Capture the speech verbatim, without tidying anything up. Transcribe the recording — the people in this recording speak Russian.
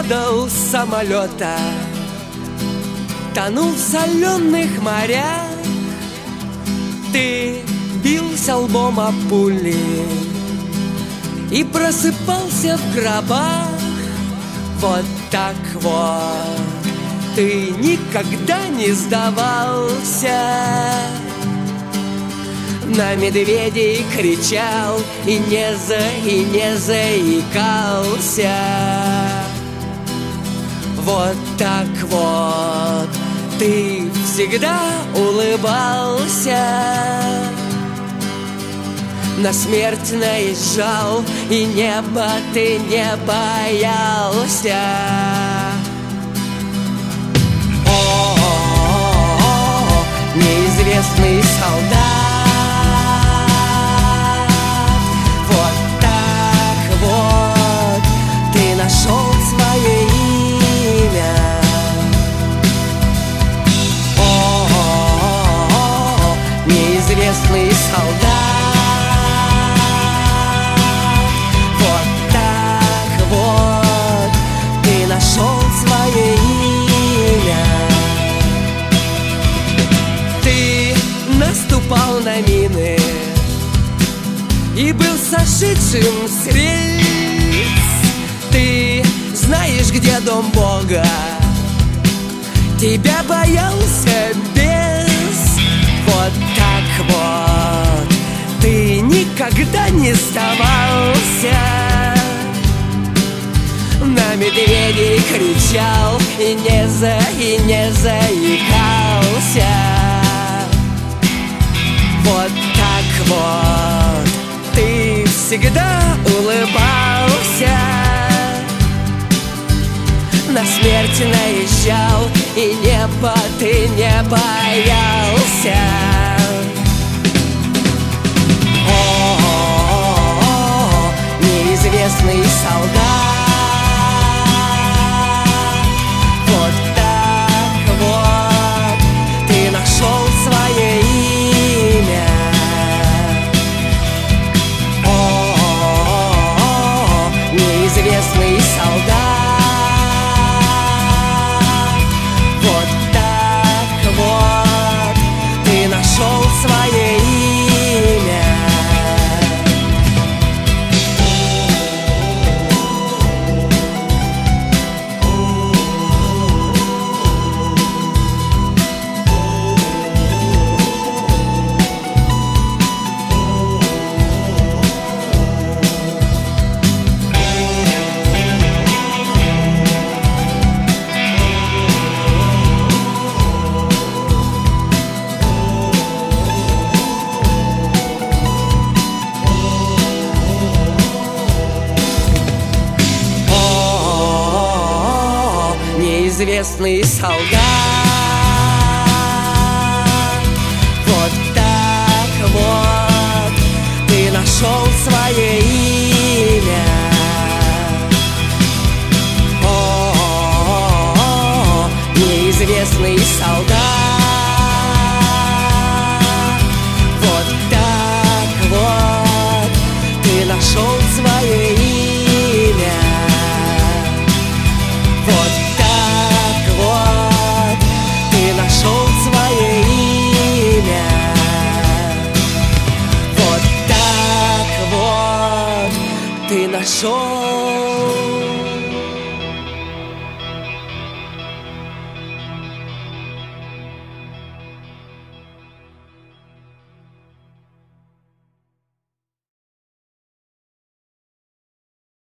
падал с самолета, тонул в соленых морях. Ты бился лбом о пули и просыпался в гробах. Вот так вот ты никогда не сдавался, на медведей кричал и не за, и не заикался. Вот так вот ты всегда улыбался, на смерть наезжал, и неба ты не боялся. О-о-о-о, неизвестный солдат, вот так вот ты нашел свое имя. О-о-о-о, неизвестный солдат, нашел свое имя. Ты наступал на мины и был сошедшим с рельс. Ты знаешь, где дом Бога, тебя боялся бес. Вот так вот ты никогда не сдавался, на медведей кричал и не за, и не заикался. Вот так вот ты всегда улыбался, на смерть наезжал, и неба ты не боялся. О-о-о-о, неизвестный солдат, нашел свое имя. О-о-о-о, неизвестный солдат, вот так вот ты нашел свое имя. Неизвестный солдат, вот так вот ты нашел свое имя. О-о-о-о, неизвестный солдат.